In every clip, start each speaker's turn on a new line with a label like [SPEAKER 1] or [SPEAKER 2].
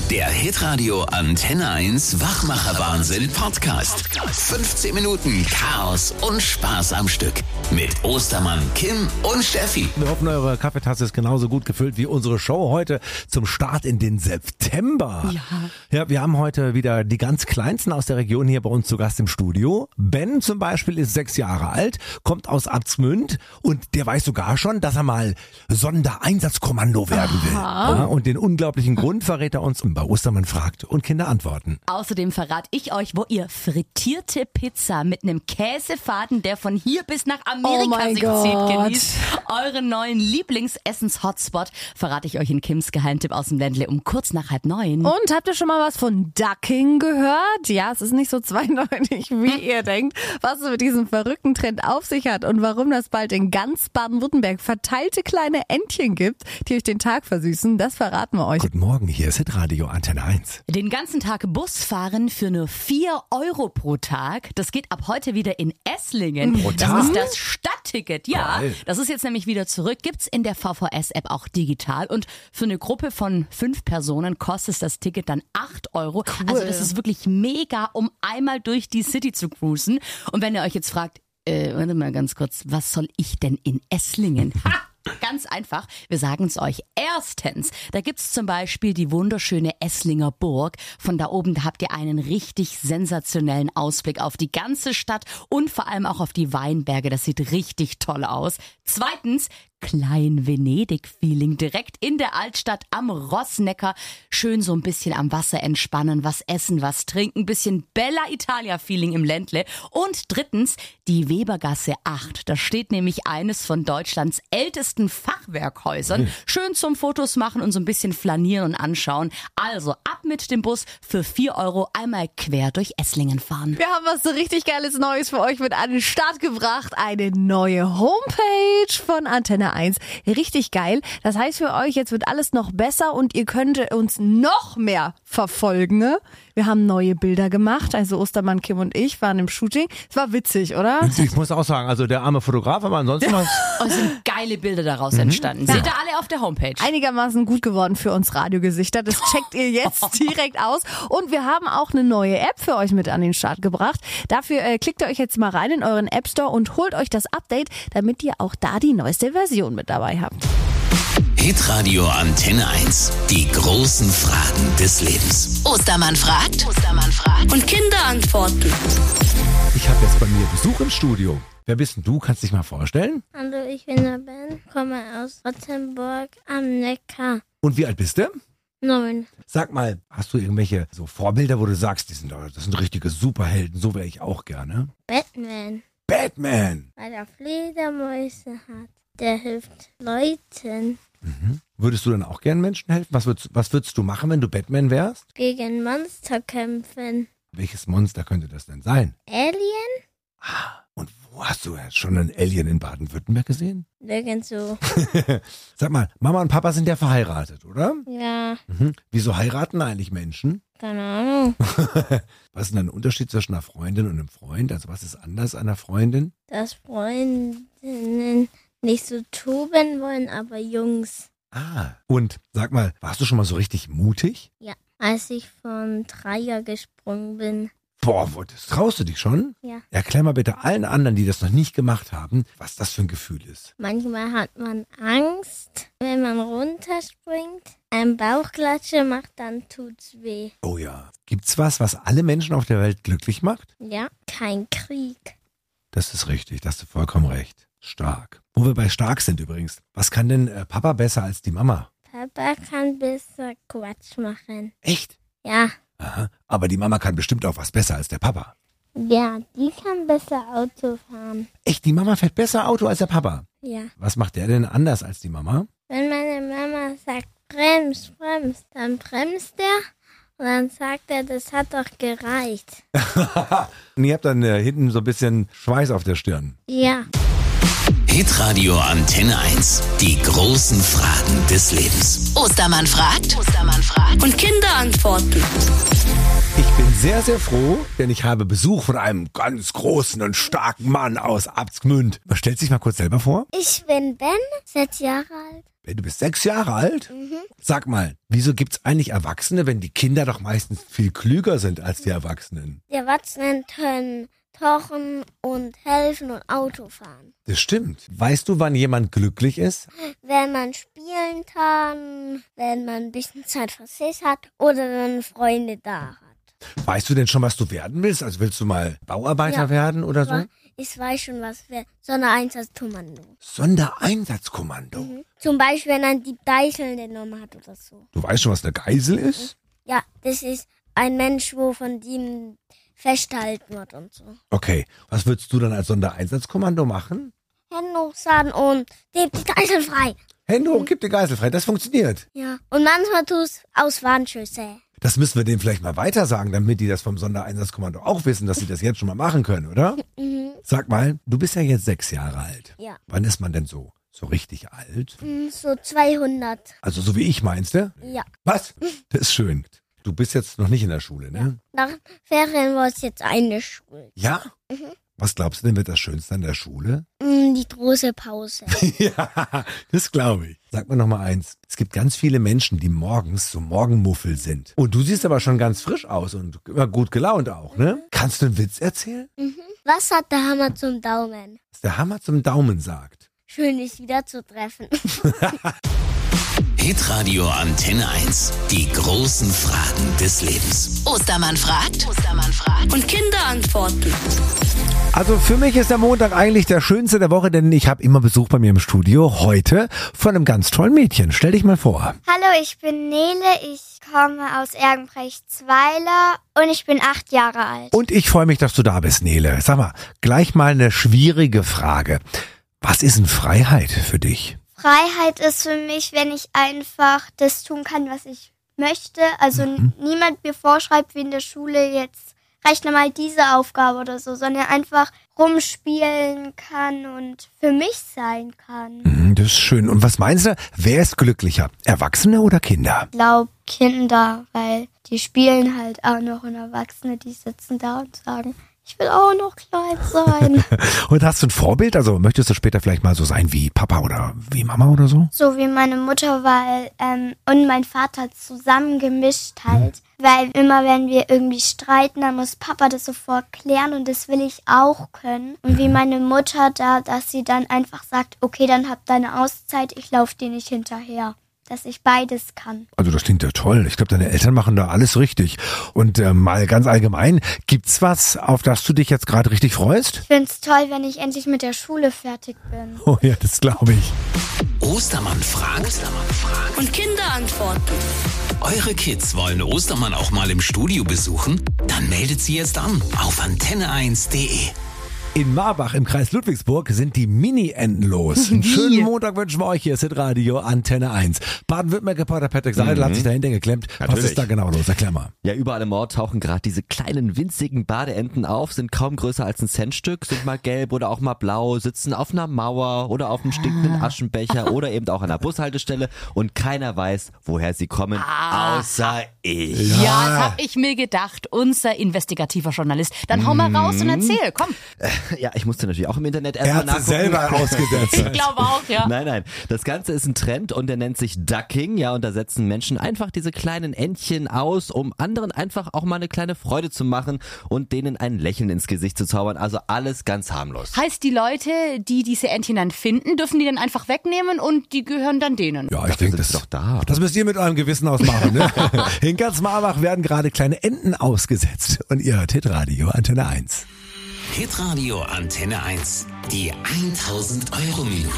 [SPEAKER 1] Der Hitradio Antenne 1 Wachmacher-Wahnsinn Podcast. 15 Minuten Chaos und Spaß am Stück. Mit Ostermann, Kim und Steffi.
[SPEAKER 2] Wir hoffen, eure Kaffeetasse ist genauso gut gefüllt wie unsere Show heute zum Start in den September. Ja, wir haben heute wieder die ganz Kleinsten aus der Region hier bei uns zu Gast im Studio. Ben zum Beispiel ist 6 Jahre alt, kommt aus Abtsmünd und der weiß sogar schon, dass er mal Sondereinsatzkommando werden will. Ja, und den unglaublichen Grund verrät er uns bei Ostermann fragt und Kinder antworten.
[SPEAKER 3] Außerdem verrate ich euch, wo ihr frittierte Pizza mit einem Käsefaden, der von hier bis nach Amerika sich zieht, genießt. Euren neuen Lieblingsessens-Hotspot verrate ich euch in Kims Geheimtipp aus dem Ländle um kurz nach 8:30.
[SPEAKER 4] Und habt ihr schon mal was von Ducking gehört? Ja, es ist nicht so zweideutig, wie ihr denkt, was es mit diesem verrückten Trend auf sich hat und warum das bald in ganz Baden-Württemberg verteilte kleine Entchen gibt, die euch den Tag versüßen. Das verraten wir euch.
[SPEAKER 2] Guten Morgen, hier ist Hitradio Antenne 1.
[SPEAKER 3] Den ganzen Tag Bus fahren für nur 4 Euro pro Tag. Das geht ab heute wieder in Esslingen.
[SPEAKER 2] Pro
[SPEAKER 3] Das
[SPEAKER 2] Tag?
[SPEAKER 3] ist das Stadtticket. Ja,
[SPEAKER 2] Geil.
[SPEAKER 3] das ist jetzt nämlich wieder zurück. Gibt's in der VVS-App auch digital. Und für eine Gruppe von 5 Personen kostet das Ticket dann 8 Euro.
[SPEAKER 4] Cool.
[SPEAKER 3] Also das ist wirklich mega, um einmal durch die City zu cruisen. Und wenn ihr euch jetzt fragt, warte mal ganz kurz, was soll ich denn in Esslingen? Ha! Ganz einfach, wir sagen es euch. Erstens, da gibt's zum Beispiel die wunderschöne Esslinger Burg. Von da oben, da habt ihr einen richtig sensationellen Ausblick auf die ganze Stadt und vor allem auch auf die Weinberge. Das sieht richtig toll aus. Zweitens, Klein-Venedig-Feeling direkt in der Altstadt am Rossneckar. Schön so ein bisschen am Wasser entspannen, was essen, was trinken. Bisschen Bella Italia-Feeling im Ländle. Und drittens, die Webergasse 8. Da steht nämlich eines von Deutschlands ältesten Fachwerkhäusern. Schön zum Fotos machen und so ein bisschen flanieren und anschauen. Also ab mit dem Bus für 4 Euro einmal quer durch Esslingen fahren.
[SPEAKER 4] Wir haben was so richtig Geiles Neues für euch mit an den Start gebracht. Eine neue Homepage von Antenne 1. Richtig geil. Das heißt für euch, jetzt wird alles noch besser und ihr könnt uns noch mehr verfolgen. Ne? Wir haben neue Bilder gemacht. Also Ostermann, Kim und ich waren im Shooting. Es war witzig, oder?
[SPEAKER 2] Ich muss auch sagen, also der arme Fotograf, aber ansonsten was.
[SPEAKER 3] Und es sind geile Bilder daraus entstanden. Seht ihr alle auf der Homepage.
[SPEAKER 4] Einigermaßen gut geworden für uns Radiogesichter. Das checkt ihr jetzt direkt aus. Und wir haben auch eine neue App für euch mit an den Start gebracht. Dafür klickt ihr euch jetzt mal rein in euren App Store und holt euch das Update, damit ihr auch da die neueste Version mit dabei habt.
[SPEAKER 1] Hitradio Antenne 1. Die großen Fragen des Lebens.
[SPEAKER 5] Ostermann fragt. Und Kinder antworten.
[SPEAKER 2] Ich habe jetzt bei mir Besuch im Studio. Wer bist denn du? Kannst dich mal vorstellen?
[SPEAKER 6] Hallo, ich bin der Ben, komme aus Rottenburg am Neckar.
[SPEAKER 2] Und wie alt bist du?
[SPEAKER 6] 9.
[SPEAKER 2] Sag mal, hast du irgendwelche so Vorbilder, wo du sagst, das sind richtige Superhelden, so wäre ich auch gerne?
[SPEAKER 6] Batman,
[SPEAKER 2] Batman!
[SPEAKER 6] weil er Fledermäuse hat. Der hilft Leuten
[SPEAKER 2] Würdest du dann auch gern Menschen helfen? Was würdest du machen, wenn du Batman wärst?
[SPEAKER 6] gegen Monster kämpfen.
[SPEAKER 2] Welches Monster könnte das denn sein?
[SPEAKER 6] Alien?
[SPEAKER 2] Und wo hast du jetzt schon einen Alien in Baden-Württemberg gesehen?
[SPEAKER 6] Nirgendwo.
[SPEAKER 2] Sag mal, Mama und Papa sind ja verheiratet, oder?
[SPEAKER 6] Ja,
[SPEAKER 2] Wieso heiraten eigentlich Menschen?
[SPEAKER 6] keine Ahnung.
[SPEAKER 2] Was ist denn der Unterschied zwischen einer Freundin und einem Freund? Also was ist anders an einer Freundin?
[SPEAKER 6] Dass Freundinnen nicht so toben wollen, aber Jungs.
[SPEAKER 2] Und sag mal, warst du schon mal so richtig mutig?
[SPEAKER 6] Ja, als ich von Dreier gesprungen bin.
[SPEAKER 2] Boah, das traust du dich schon?
[SPEAKER 6] Ja.
[SPEAKER 2] Erklär mal bitte allen anderen, die das noch nicht gemacht haben, was das für ein Gefühl ist.
[SPEAKER 6] Manchmal hat man Angst, wenn man runterspringt. Ein Bauchklatsche macht, dann tut's weh.
[SPEAKER 2] Oh ja. Gibt's was alle Menschen auf der Welt glücklich macht?
[SPEAKER 6] Ja, kein Krieg.
[SPEAKER 2] Das ist richtig, da hast du vollkommen recht. Stark. Wo wir bei stark sind übrigens. Was kann denn Papa besser als die Mama?
[SPEAKER 6] Papa kann besser Quatsch machen.
[SPEAKER 2] Echt?
[SPEAKER 6] Ja,
[SPEAKER 2] Aha. Aber die Mama kann bestimmt auch was besser als der Papa.
[SPEAKER 6] ja, die kann besser Auto fahren.
[SPEAKER 2] Echt, die Mama fährt besser Auto als der Papa.
[SPEAKER 6] Ja.
[SPEAKER 2] Was macht der denn anders als die Mama?
[SPEAKER 6] Wenn meine Mama sagt, brems, brems, dann bremst er und dann sagt er, das hat doch gereicht.
[SPEAKER 2] Und ihr habt dann hinten so ein bisschen Schweiß auf der Stirn.
[SPEAKER 6] Ja.
[SPEAKER 1] Hitradio Antenne 1. Die großen Fragen des Lebens.
[SPEAKER 5] Ostermann fragt. Und Kinder antworten.
[SPEAKER 2] Ich bin sehr, sehr froh, denn ich habe Besuch von einem ganz großen und starken Mann aus Abtsmünd. Stellt sich mal kurz selber vor.
[SPEAKER 6] Ich bin Ben, 6 Jahre alt.
[SPEAKER 2] Du bist 6 Jahre alt? Sag mal, wieso gibt's eigentlich Erwachsene, wenn die Kinder doch meistens viel klüger sind als die Erwachsenen?
[SPEAKER 6] Die Erwachsenen können kochen und helfen und Auto fahren.
[SPEAKER 2] Das stimmt. Weißt du, wann jemand glücklich ist?
[SPEAKER 6] Wenn man spielen kann, wenn man ein bisschen Zeit für sich hat oder wenn Freunde da hat.
[SPEAKER 2] Weißt du denn schon, was du werden willst? Also willst du mal Bauarbeiter werden oder so?
[SPEAKER 6] Ich weiß schon, was für Sondereinsatzkommando.
[SPEAKER 2] Sondereinsatzkommando.
[SPEAKER 6] Zum Beispiel, wenn ein Dieb Geiseln genommen hat oder so.
[SPEAKER 2] Du weißt schon, was eine Geisel ist?
[SPEAKER 6] Ja, das ist ein Mensch, wo von dem festgehalten wird und so.
[SPEAKER 2] Okay, was würdest du dann als Sondereinsatzkommando machen?
[SPEAKER 6] Hände hochsagen und gib die Geisel frei.
[SPEAKER 2] Hände hoch, gib die Geisel frei. Das funktioniert.
[SPEAKER 6] Ja, und manchmal tust du aus Warnschüsse.
[SPEAKER 2] Das müssen wir denen vielleicht mal weiter sagen, damit die das vom Sondereinsatzkommando auch wissen, dass sie das jetzt schon mal machen können, oder? Sag mal, du bist ja jetzt 6 Jahre alt.
[SPEAKER 6] Ja.
[SPEAKER 2] Wann ist man denn so richtig alt?
[SPEAKER 6] So 200.
[SPEAKER 2] Also so wie ich, meinst du?
[SPEAKER 6] Ja.
[SPEAKER 2] Was? Das ist schön. Du bist jetzt noch nicht in der Schule, ne?
[SPEAKER 6] Nach Ferien war es jetzt eine Schule.
[SPEAKER 2] Ja? Was glaubst du denn, wird das Schönste an der Schule?
[SPEAKER 6] Die große Pause.
[SPEAKER 2] Ja, das glaube ich. Sag mir noch mal eins. Es gibt ganz viele Menschen, die morgens so Morgenmuffel sind. Und du siehst aber schon ganz frisch aus und immer gut gelaunt auch, ne? Kannst du einen Witz erzählen?
[SPEAKER 6] Was hat der Hammer zum Daumen?
[SPEAKER 2] Was der Hammer zum Daumen sagt.
[SPEAKER 6] Schön, dich wieder zu treffen.
[SPEAKER 1] Hitradio Antenne 1. Die großen Fragen des Lebens.
[SPEAKER 5] Ostermann fragt. Und Kinder antworten.
[SPEAKER 2] Also für mich ist der Montag eigentlich der schönste der Woche, denn ich habe immer Besuch bei mir im Studio. Heute von einem ganz tollen Mädchen. Stell dich mal vor.
[SPEAKER 7] Hallo, ich bin Nele, ich komme aus Ergenbrechtsweiler und ich bin 8 Jahre alt.
[SPEAKER 2] Und ich freue mich, dass du da bist, Nele. Sag mal, gleich mal eine schwierige Frage. Was ist denn Freiheit für dich?
[SPEAKER 7] Freiheit ist für mich, wenn ich einfach das tun kann, was ich möchte. Also niemand mir vorschreibt, wie in der Schule jetzt rechne mal diese Aufgabe oder so, sondern einfach rumspielen kann und für mich sein kann.
[SPEAKER 2] Das ist schön. Und was meinst du, wer ist glücklicher? Erwachsene oder Kinder?
[SPEAKER 7] Ich glaube Kinder, weil die spielen halt auch noch und Erwachsene, die sitzen da und sagen, ich will auch noch klein sein.
[SPEAKER 2] Und hast du ein Vorbild? Also möchtest du später vielleicht mal so sein wie Papa oder wie Mama oder so?
[SPEAKER 7] So wie meine Mutter, weil und mein Vater zusammen gemischt halt. Weil immer wenn wir irgendwie streiten, dann muss Papa das sofort klären und das will ich auch können. Und wie meine Mutter da, dass sie dann einfach sagt, okay, dann habt deine Auszeit, ich laufe dir nicht hinterher. Dass ich beides kann.
[SPEAKER 2] Also das klingt ja toll. Ich glaube, deine Eltern machen da alles richtig. Und mal ganz allgemein, gibt's was, auf das du dich jetzt gerade richtig freust?
[SPEAKER 7] Ich find's toll, wenn ich endlich mit der Schule fertig bin.
[SPEAKER 2] Oh ja, das glaube ich.
[SPEAKER 1] Ostermann fragt.
[SPEAKER 5] Und Kinder antworten.
[SPEAKER 1] Eure Kids wollen Ostermann auch mal im Studio besuchen? Dann meldet sie jetzt an auf antenne1.de.
[SPEAKER 2] In Marbach im Kreis Ludwigsburg sind die Mini-Enten los. Einen schönen Montag wünschen wir euch. Hier ist Hitradio Antenne 1. Baden-Württemberg-Reporter Patrick Seidel hat sich dahinter geklemmt.
[SPEAKER 8] Natürlich.
[SPEAKER 2] Was ist da genau los? Erklär mal.
[SPEAKER 8] Ja, überall im Ort tauchen gerade diese kleinen, winzigen Badeenten auf, sind kaum größer als ein Centstück, sind mal gelb oder auch mal blau, sitzen auf einer Mauer oder auf einem stinkenden Aschenbecher oder eben auch an einer Bushaltestelle und keiner weiß, woher sie kommen, außer ich.
[SPEAKER 3] Ja, das hab ich mir gedacht. Unser investigativer Journalist. Dann hau mal raus und erzähl, komm.
[SPEAKER 8] Ja, ich musste natürlich auch im Internet
[SPEAKER 2] Er
[SPEAKER 8] erstmal
[SPEAKER 2] hat sie
[SPEAKER 8] nachgucken.
[SPEAKER 2] selber ausgesetzt.
[SPEAKER 3] Ich glaube auch, ja.
[SPEAKER 8] Nein, das Ganze ist ein Trend und der nennt sich Ducking, ja, und da setzen Menschen einfach diese kleinen Entchen aus, um anderen einfach auch mal eine kleine Freude zu machen und denen ein Lächeln ins Gesicht zu zaubern, also alles ganz harmlos.
[SPEAKER 3] Heißt, die Leute, die diese Entchen dann finden, dürfen die dann einfach wegnehmen und die gehören dann denen?
[SPEAKER 2] Ja, ich denke,
[SPEAKER 8] sind
[SPEAKER 2] das
[SPEAKER 8] doch da.
[SPEAKER 2] Das müsst ihr mit eurem Gewissen ausmachen. Ne? In ganz Marbach werden gerade kleine Enten ausgesetzt. Und ihr hört Hitradio Antenne 1.
[SPEAKER 1] Hitradio Antenne 1. Die 1000-Euro-Minute.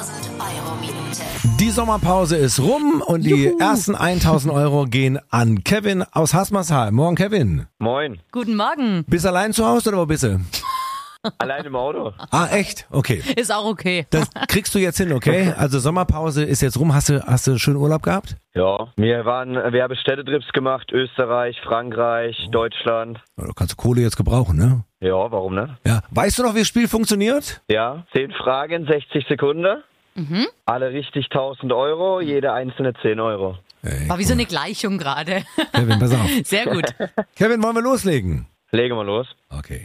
[SPEAKER 2] Die Sommerpause ist rum und die ersten 1000 Euro gehen an Kevin aus Haßmarsheim. Morgen, Kevin.
[SPEAKER 9] Moin.
[SPEAKER 3] Guten Morgen.
[SPEAKER 2] Bist du allein zu Hause oder wo bist du?
[SPEAKER 9] Allein im Auto.
[SPEAKER 2] Ah, echt? Okay.
[SPEAKER 3] Ist auch okay.
[SPEAKER 2] Das kriegst du jetzt hin, okay? Also Sommerpause ist jetzt rum. Hast du schön Urlaub gehabt?
[SPEAKER 9] Ja, wir haben Städtetrips gemacht. Österreich, Frankreich, Deutschland.
[SPEAKER 2] Ja, du kannst Kohle jetzt gebrauchen, ne?
[SPEAKER 9] Ja, warum ne?
[SPEAKER 2] Ja. Weißt du noch, wie das Spiel funktioniert?
[SPEAKER 9] Ja, 10 Fragen, 60 Sekunden. Alle richtig 1000 Euro, jede einzelne 10 Euro.
[SPEAKER 2] Ey,
[SPEAKER 3] War wie so eine Gleichung gerade.
[SPEAKER 2] Kevin, pass auf.
[SPEAKER 3] Sehr gut.
[SPEAKER 2] Kevin, wollen wir loslegen?
[SPEAKER 9] Legen wir los.
[SPEAKER 2] Okay.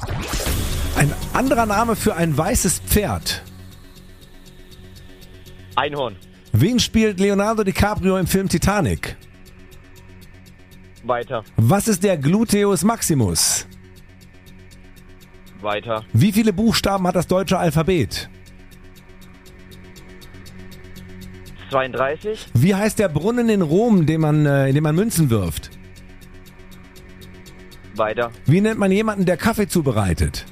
[SPEAKER 2] Ein anderer Name für ein weißes Pferd.
[SPEAKER 9] Einhorn.
[SPEAKER 2] Wen spielt Leonardo DiCaprio im Film Titanic?
[SPEAKER 9] Weiter.
[SPEAKER 2] Was ist der Gluteus Maximus?
[SPEAKER 9] Weiter.
[SPEAKER 2] Wie viele Buchstaben hat das deutsche Alphabet?
[SPEAKER 9] 32.
[SPEAKER 2] Wie heißt der Brunnen in Rom, in dem man Münzen wirft?
[SPEAKER 9] Weiter.
[SPEAKER 2] Wie nennt man jemanden, der Kaffee zubereitet?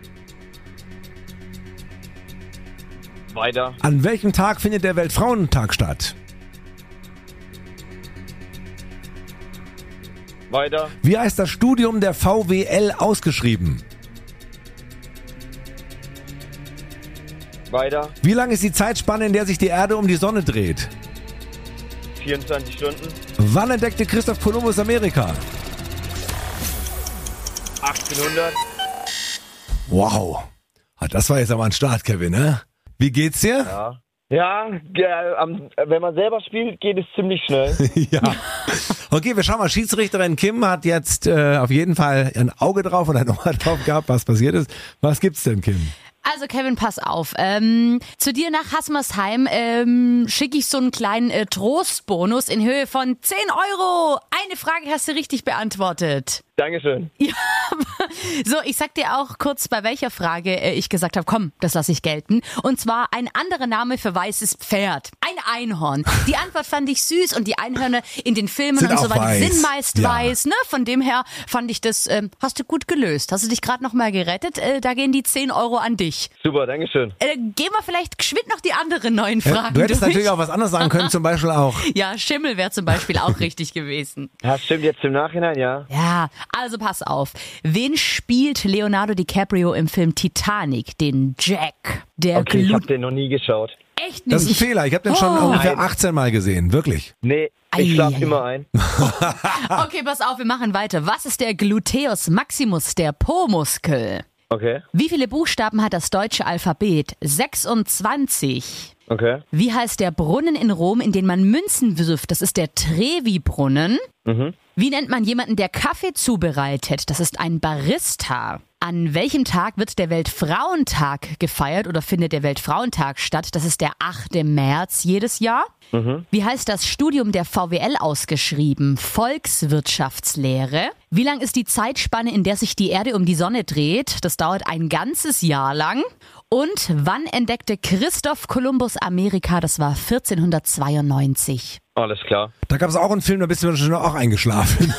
[SPEAKER 9] Weiter.
[SPEAKER 2] An welchem Tag findet der Weltfrauentag statt?
[SPEAKER 9] Weiter.
[SPEAKER 2] Wie heißt das Studium der VWL ausgeschrieben?
[SPEAKER 9] Weiter.
[SPEAKER 2] Wie lang ist die Zeitspanne, in der sich die Erde um die Sonne dreht?
[SPEAKER 9] 24 Stunden.
[SPEAKER 2] Wann entdeckte Christoph Kolumbus Amerika?
[SPEAKER 9] 1800.
[SPEAKER 2] Wow. Das war jetzt aber ein Start, Kevin, ne? Wie geht's dir?
[SPEAKER 9] Ja, wenn man selber spielt, geht es ziemlich schnell.
[SPEAKER 2] Ja. Okay, wir schauen mal. Schiedsrichterin Kim hat jetzt auf jeden Fall ein Auge drauf und ein Ohr drauf gehabt, was passiert ist. Was gibt's denn, Kim?
[SPEAKER 3] Also Kevin, pass auf. Zu dir nach Hasmersheim schicke ich so einen kleinen Trostbonus in Höhe von 10 €. Eine Frage hast du richtig beantwortet.
[SPEAKER 9] Dankeschön.
[SPEAKER 3] Ja, so, ich sag dir auch kurz, bei welcher Frage ich gesagt habe, komm, das lasse ich gelten. Und zwar ein anderer Name für weißes Pferd. Ein Einhorn. Die Antwort fand ich süß und die Einhörner in den Filmen
[SPEAKER 2] Sind
[SPEAKER 3] und so
[SPEAKER 2] auch
[SPEAKER 3] weiter
[SPEAKER 2] weiß.
[SPEAKER 3] sind meist
[SPEAKER 2] Ja.
[SPEAKER 3] weiß. Ne? Von dem her fand ich das, hast du gut gelöst. Hast du dich gerade nochmal gerettet? Da gehen die 10 € an dich.
[SPEAKER 9] Super, Dankeschön.
[SPEAKER 3] Gehen wir vielleicht geschwind noch die anderen 9 Fragen
[SPEAKER 2] Du hättest
[SPEAKER 3] durch.
[SPEAKER 2] natürlich auch was anderes sagen können, zum Beispiel auch.
[SPEAKER 3] Ja, Schimmel wäre zum Beispiel auch richtig gewesen.
[SPEAKER 9] Ja, stimmt jetzt im Nachhinein, ja.
[SPEAKER 3] Ja, also pass auf. Wen spielt Leonardo DiCaprio im Film Titanic? Den Jack. Der
[SPEAKER 9] Okay, ich habe den noch nie geschaut.
[SPEAKER 3] Echt nicht.
[SPEAKER 2] Das ist ein Fehler. Ich habe den schon ungefähr 18 Mal gesehen. Wirklich.
[SPEAKER 9] Nee, ich schlaf
[SPEAKER 3] Ei.
[SPEAKER 9] immer ein.
[SPEAKER 3] Okay, pass auf, wir machen weiter. Was ist der Gluteus Maximus, der Po-Muskel?
[SPEAKER 9] Okay,
[SPEAKER 3] Wie viele Buchstaben hat das deutsche Alphabet? 26.
[SPEAKER 9] okay.
[SPEAKER 3] Wie heißt der Brunnen in Rom, in den man Münzen wirft? Das ist der Trevi-Brunnen. Wie nennt man jemanden, der Kaffee zubereitet? Das ist ein Barista. An welchem Tag wird der Weltfrauentag gefeiert oder findet der Weltfrauentag statt? Das ist der 8. März jedes Jahr. Wie heißt das Studium der VWL ausgeschrieben? Volkswirtschaftslehre. Wie lang ist die Zeitspanne, in der sich die Erde um die Sonne dreht? Das dauert ein ganzes Jahr lang. Und wann entdeckte Christoph Kolumbus Amerika? Das war 1492.
[SPEAKER 9] Alles klar.
[SPEAKER 2] Da gab es auch einen Film, da bist du schon auch eingeschlafen.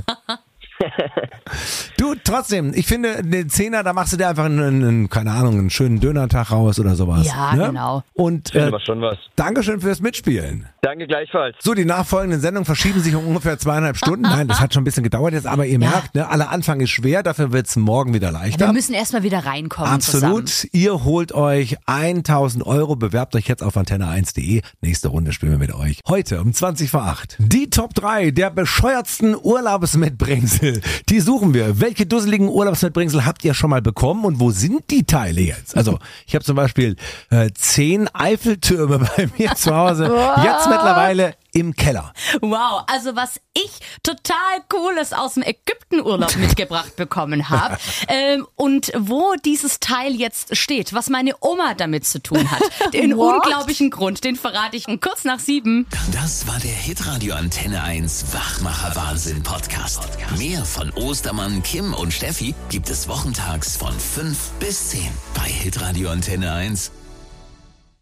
[SPEAKER 2] Du, trotzdem, ich finde, den 10er, da machst du dir einfach keine Ahnung, einen schönen Dönertag raus oder sowas.
[SPEAKER 3] Ja,
[SPEAKER 2] ne?
[SPEAKER 3] genau.
[SPEAKER 2] Und
[SPEAKER 9] Aber schon was.
[SPEAKER 2] Dankeschön fürs Mitspielen.
[SPEAKER 9] Danke gleichfalls.
[SPEAKER 2] So, die nachfolgenden Sendungen verschieben sich um ungefähr 2,5 Stunden. Nein, das hat schon ein bisschen gedauert jetzt, aber ihr merkt, ne, aller Anfang ist schwer, dafür wird's morgen wieder leichter.
[SPEAKER 3] Wir müssen erstmal wieder reinkommen zusammen.
[SPEAKER 2] Absolut. Ihr holt euch 1.000 €, bewerbt euch jetzt auf antenne1.de. Nächste Runde spielen wir mit euch. Heute um 20:08. Die Top 3 der bescheuertsten Urlaubsmitbringsel. Die suchen wir. Welche dusseligen Urlaubsmitbringsel habt ihr schon mal bekommen und wo sind die Teile jetzt? Also, ich habe zum Beispiel 10 Eiffeltürme bei mir zu Hause. Jetzt mittlerweile im Keller.
[SPEAKER 3] Wow, also was ich total Cooles aus dem Ägyptenurlaub mitgebracht bekommen habe und wo dieses Teil jetzt steht, was meine Oma damit zu tun hat. Den unglaublichen Grund, den verrate ich um kurz nach 7.
[SPEAKER 1] Das war der Hitradio Antenne 1 Wachmacher Wahnsinn Podcast. Mehr von Ostermann, Kim und Steffi gibt es wochentags von 5 bis 10 bei Hitradio Antenne 1.